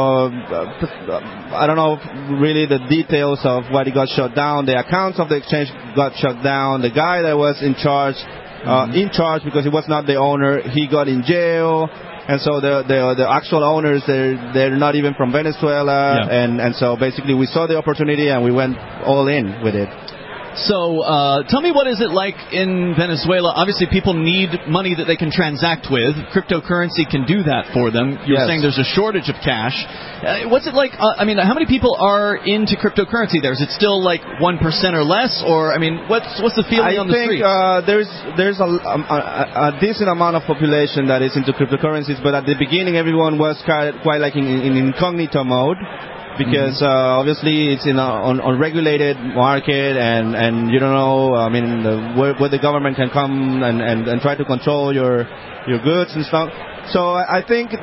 I don't know really the details of what it got shut down. The accounts of the exchange got shut down. The guy that was in charge because he was not the owner, he got in jail. And so the actual owners, they're not even from Venezuela, and so basically we saw the opportunity and we went all in with it. So tell me, what is it like in Venezuela? Obviously, people need money that they can transact with. Cryptocurrency can do that for them. You're saying there's a shortage of cash. What's it like? How many people are into cryptocurrency there? Is it still like 1% or less? Or, what's the feeling on the streets? I think there's a decent amount of population that is into cryptocurrencies, but at the beginning everyone was quite like in incognito mode. Because obviously it's in an unregulated market, and you don't know. Where the government can come and try to control your goods and stuff. So I think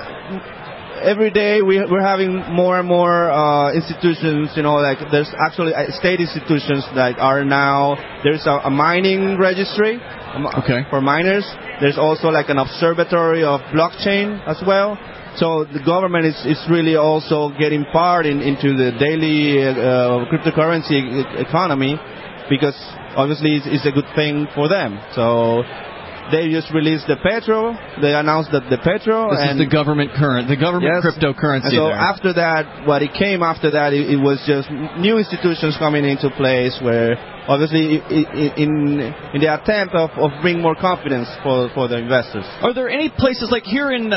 every day we're having more and more institutions. Like there's actually state institutions that are now. There's a mining registry for miners. There's also like an observatory of blockchain as well. So the government is really also getting part into the daily cryptocurrency economy, because obviously it's a good thing for them. So they just released the Petro. They announced that the Petro. This is the government cryptocurrency. And so after that, what it came after that, it was just new institutions coming into place where obviously in the attempt of bring more confidence for the investors. Are there any places like here in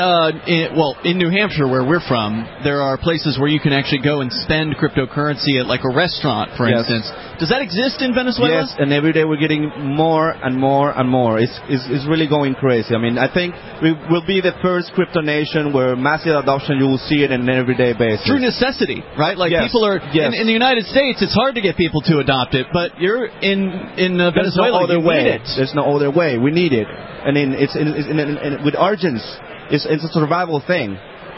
New Hampshire where we're from, there are places where you can actually go and spend cryptocurrency at like a restaurant, for instance? Does that exist in Venezuela? Yes, and every day we're getting more and more and more. It's really going crazy. I think we will be the first crypto nation where massive adoption, you will see it on an everyday basis. Through necessity, right? Like people are in the United States, it's hard to get people to adopt it, but you're in Venezuela, you need it. There's no other way. We need it. It's with urgency. It's a survival thing.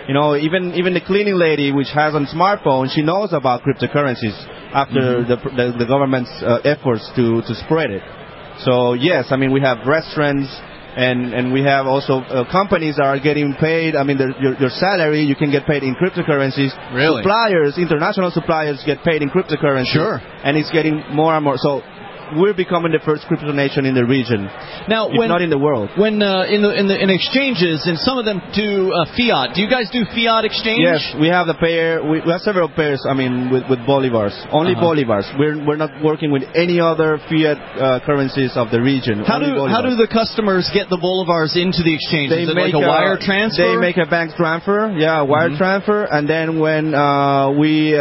Even the cleaning lady, which has a smartphone, she knows about cryptocurrencies after the government's efforts to spread it. So yes, we have restaurants. And we have also companies that are getting paid. Your salary, you can get paid in cryptocurrencies. Really? Suppliers, international suppliers get paid in cryptocurrencies. Sure. And it's getting more and more. So we're becoming the first crypto nation in the region. Now, not in the world. When in exchanges, and some of them do fiat. Do you guys do fiat exchange? Yes, we have the pair. We have several pairs. With bolivars, only bolivars. We're not working with any other fiat currencies of the region. How do the customers get the bolivars into the exchange? Is it like a wire transfer? They make a bank transfer. Yeah, a wire transfer, and then when we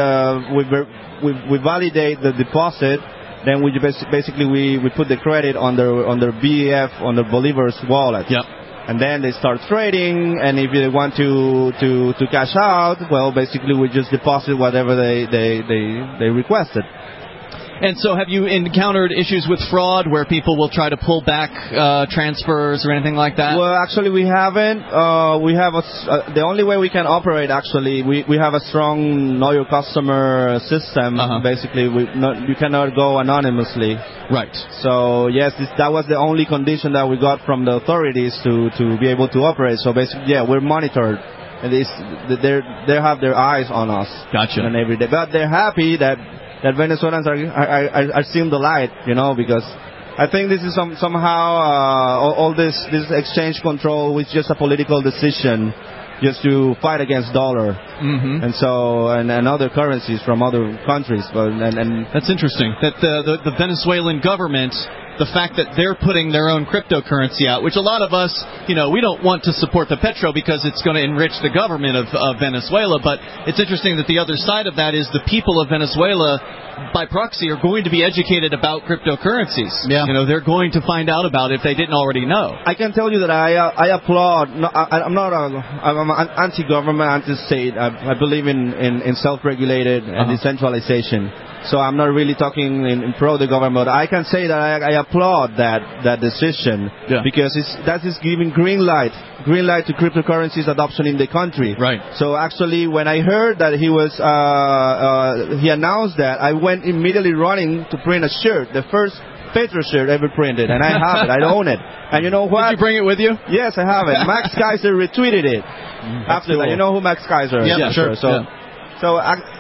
validate the deposit. Then we basically put the credit on their BEF, on the Bolivar's wallet. Yep. And then they start trading, and if they want to cash out, well, basically we just deposit whatever they requested. And so have you encountered issues with fraud where people will try to pull back transfers or anything like that? Well, actually, we haven't. We have the only way we can operate, actually, we have a strong know your customer system. Basically, you cannot go anonymously. Right. So, yes, that was the only condition that we got from the authorities to be able to operate. So, basically, yeah, we're monitored. And they have their eyes on us. Gotcha. And every day. But they're happy that Venezuelans are seeing the light, because I think this is somehow all this exchange control was just a political decision just to fight against dollar. And so and other currencies from other countries. And that's interesting that the Venezuelan government, the fact that they're putting their own cryptocurrency out, which a lot of us, we don't want to support the petro because it's going to enrich the government of Venezuela, but it's interesting that the other side of that is the people of Venezuela, by proxy, are going to be educated about cryptocurrencies. Yeah. They're going to find out about it if they didn't already know. I can tell you that I applaud. I'm an anti-government, anti-state. I believe in self-regulated and decentralization. So I'm not really talking in pro the government. I can say that I applaud that decision because that is giving green light to cryptocurrencies adoption in the country. Right. So actually, when I heard that he announced that, I went immediately running to print a shirt, the first Petro shirt ever printed, and I have it. I own it. And you know what? Did you bring it with you? Yes, I have it. Max Kaiser retweeted it. After that, you know who Max Kaiser is? Yeah, sure. So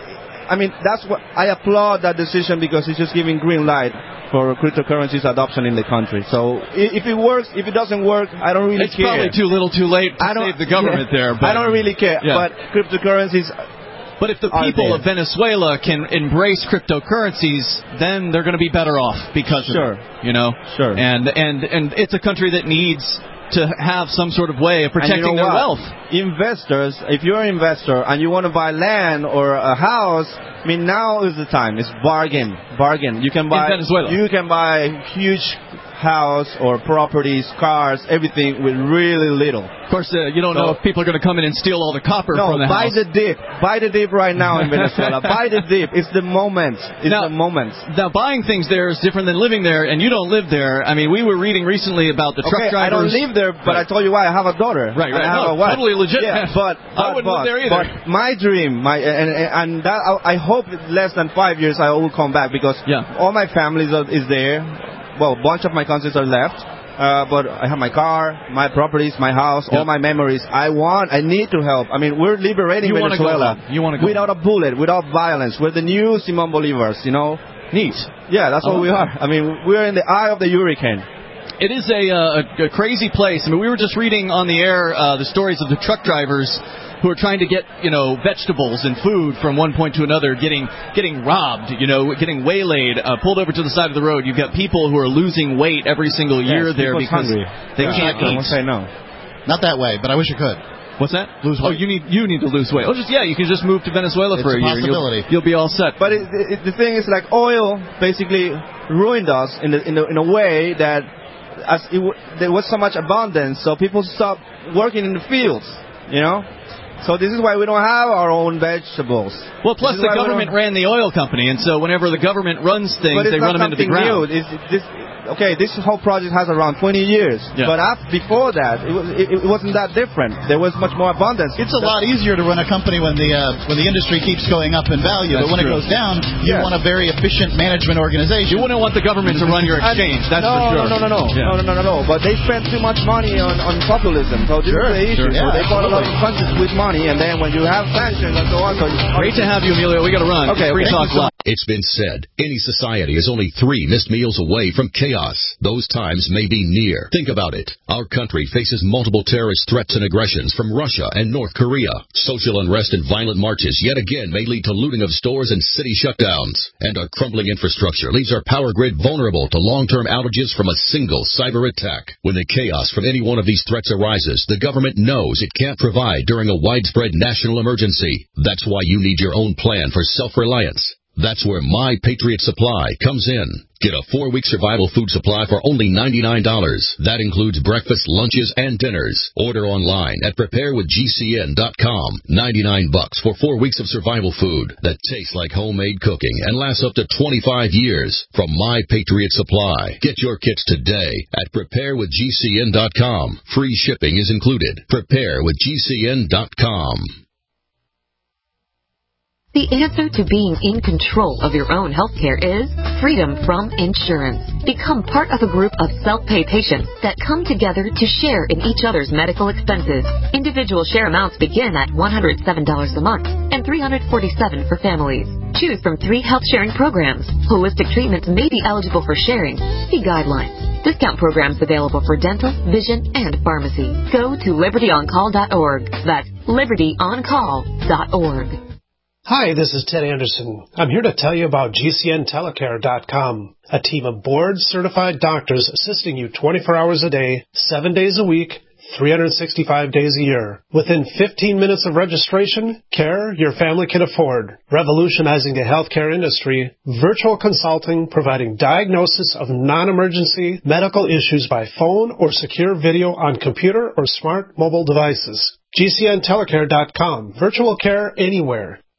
I mean, that's what I applaud that decision because it's just giving green light for cryptocurrencies adoption in the country. So if it works, if it doesn't work, I don't really care. It's probably too little, too late to save the government there. But I don't really care. But cryptocurrencies. But if the people of Venezuela can embrace cryptocurrencies, then they're going to be better off because of it. Sure. And it's a country that needs to have some sort of way of protecting their wealth. Investors, if you're an investor and you want to buy land or a house, I mean, now is the time. It's bargain. You can buy in Venezuela. You can buy huge house or properties, cars, everything with really little. Of course, you don't know if people are going to come in and steal all the copper from the house. Buy the dip right now in Venezuela. Buy the dip. It's the moment. The moment. Now, buying things there is different than living there, and you don't live there. I mean, we were reading recently about the truck drivers. I don't live there, but I told you why. I have a daughter. Right. I have a wife. Totally legit. Yeah, but I wouldn't live there either. But my dream, and that I hope less than 5 years I will come back because all my family is there. Well, a bunch of my cousins are left, but I have my car, my properties, my house, all my memories. I need to help. I mean, we're liberating Venezuela. You want to go without a bullet, without violence. We're the new Simón Bolívars, Neat. Yeah, that's what we are. I mean, we're in the eye of the hurricane. It is a crazy place. I mean, we were just reading on the air the stories of the truck drivers who are trying to get, vegetables and food from one point to another, getting robbed, getting waylaid, pulled over to the side of the road. You've got people who are losing weight every single year there because they can't eat. I won't say no. Not that way, but I wish I could. What's that? Lose weight. Oh, you need to lose weight. Oh, you can just move to Venezuela for a year. Possibility. You'll be all set. But the thing is, like, oil basically ruined us in a way that there was so much abundance, so people stopped working in the fields, So this is why we don't have our own vegetables. Well, plus the government ran the oil company, and so whenever the government runs things, they run them into the ground. This whole project has around 20 years. Yeah. But before that, it wasn't that different. There was much more abundance. It's a lot easier to run a company when the industry keeps going up in value. But when it goes down, you want a very efficient management organization. You wouldn't want the government to run your exchange. That's for sure. No. But they spend too much money on populism. So this is the issue. So they bought a lot of countries with money, and then when you have sanctions and so on. Great to have you, Emilio. We got to run. Okay. Free Talk Live. It's been said, any society is only 3 missed meals away from chaos. Those times may be near. Think about it. Our country faces multiple terrorist threats and aggressions from Russia and North Korea. Social unrest and violent marches yet again may lead to looting of stores and city shutdowns. And our crumbling infrastructure leaves our power grid vulnerable to long-term outages from a single cyber attack. When the chaos from any one of these threats arises, the government knows it can't provide during a widespread national emergency. That's why you need your own plan for self-reliance. That's where My Patriot Supply comes in. Get a 4-week survival food supply for only $99. That includes breakfast, lunches, and dinners. Order online at preparewithgcn.com. $99 for 4 weeks of survival food that tastes like homemade cooking and lasts up to 25 years. From My Patriot Supply. Get your kits today at preparewithgcn.com. Free shipping is included. Preparewithgcn.com. The answer to being in control of your own healthcare is freedom from insurance. Become part of a group of self-pay patients that come together to share in each other's medical expenses. Individual share amounts begin at $107 a month and $347 for families. Choose from 3 health-sharing programs. Holistic treatments may be eligible for sharing. See guidelines. Discount programs available for dental, vision, and pharmacy. Go to libertyoncall.org. That's libertyoncall.org. Hi, this is Ted Anderson. I'm here to tell you about GCNtelecare.com, a team of board-certified doctors assisting you 24 hours a day, 7 days a week, 365 days a year. Within 15 minutes of registration, care your family can afford. Revolutionizing the healthcare industry, virtual consulting providing diagnosis of non-emergency medical issues by phone or secure video on computer or smart mobile devices. GCNtelecare.com. Virtual care anywhere.